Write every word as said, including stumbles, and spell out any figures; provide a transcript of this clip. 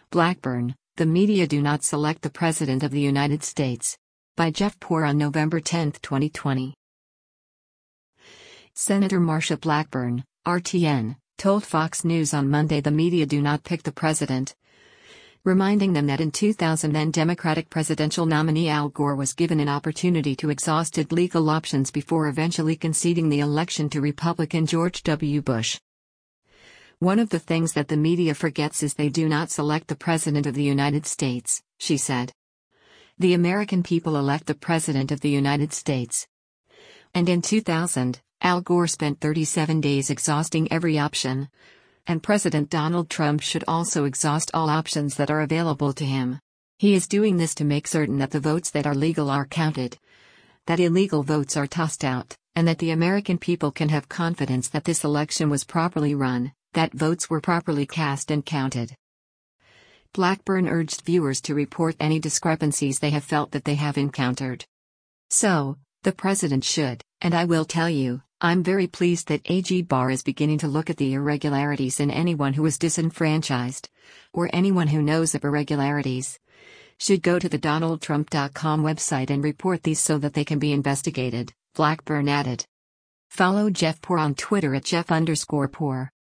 Blackburn, the media do not select the President of the United States. By Jeff Poor on November tenth, twenty twenty. Senator Marsha Blackburn, R T N, told Fox News on Monday the media do not pick the president, reminding them that in two thousand then Democratic presidential nominee Al Gore was given an opportunity to exhaust legal options before eventually conceding the election to Republican George W. Bush. "One of the things that the media forgets is they do not select the President of the United States," she said. "The American people elect the President of the United States. And in two thousand, Al Gore spent thirty-seven days exhausting every option. And President Donald Trump should also exhaust all options that are available to him. He is doing this to make certain that the votes that are legal are counted, that illegal votes are tossed out, and that the American people can have confidence that this election was properly run, that votes were properly cast and counted." Blackburn urged viewers to report any discrepancies they have felt that they have encountered. "So, the president should, and I will tell you, I'm very pleased that A G Barr is beginning to look at the irregularities in anyone who is disenfranchised, or anyone who knows of irregularities, should go to the Donald Trump dot com website and report these so that they can be investigated," Blackburn added. Follow Jeff Poor on Twitter at Jeff underscore Poor.